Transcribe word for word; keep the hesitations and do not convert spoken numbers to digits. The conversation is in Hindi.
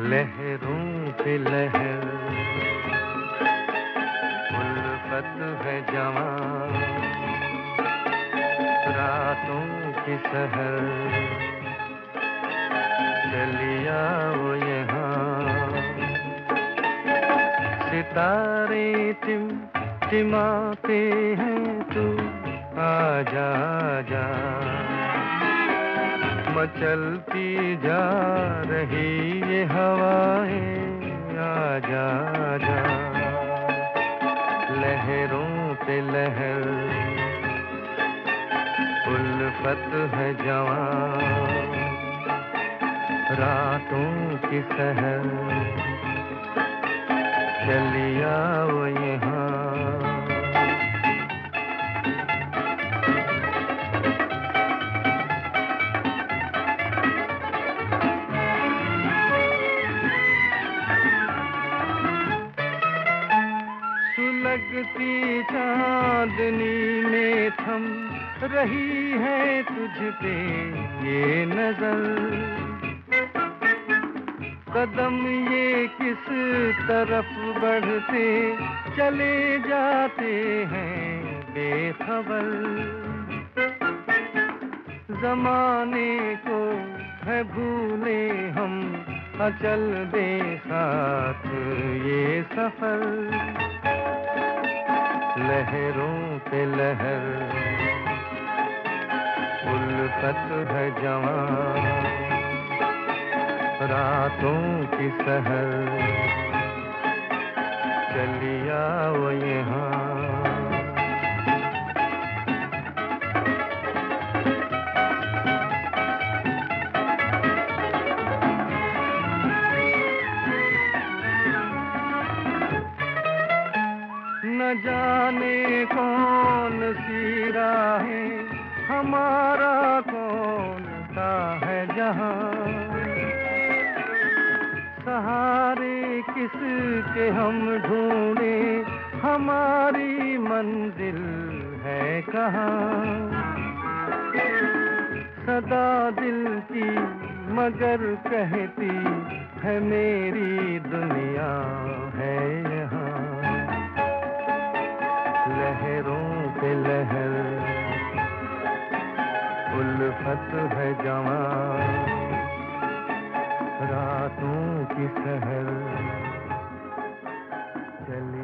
लहरों पे लहर, उल्फत है जवां, रातों की सहर, चली आओ यहाँ। सितारे टिम टिमाते हैं, तू आजा जा, मचलती जा रही ये हवाएं, आजा जा। लहरों पे लहर, उल्फत है जवां, रातों की सहर, चली आओ यहाँ। सुलगती चांदनी में थम रही है तुझ पे ये नजर, कदम ये किस तरफ बढ़ते चले जाते हैं बेखबर। जमाने को है भूले हम, अचल दे साथ ये सफर। लहरों पे लहर, उल्फत है जवां, रातों की सहर, चली आओ यहाँ। न जाने कौन सी राहें, हमारा कौन सा है जहां, सहारे किसके हम ढूंढे, हमारी मंजिल है कहाँ। सदा दिल की मगर कहती है मेरी दुनिया है यहाँ। लहरों पे लहर, उल्फत है जवां, रातों की सहर, चली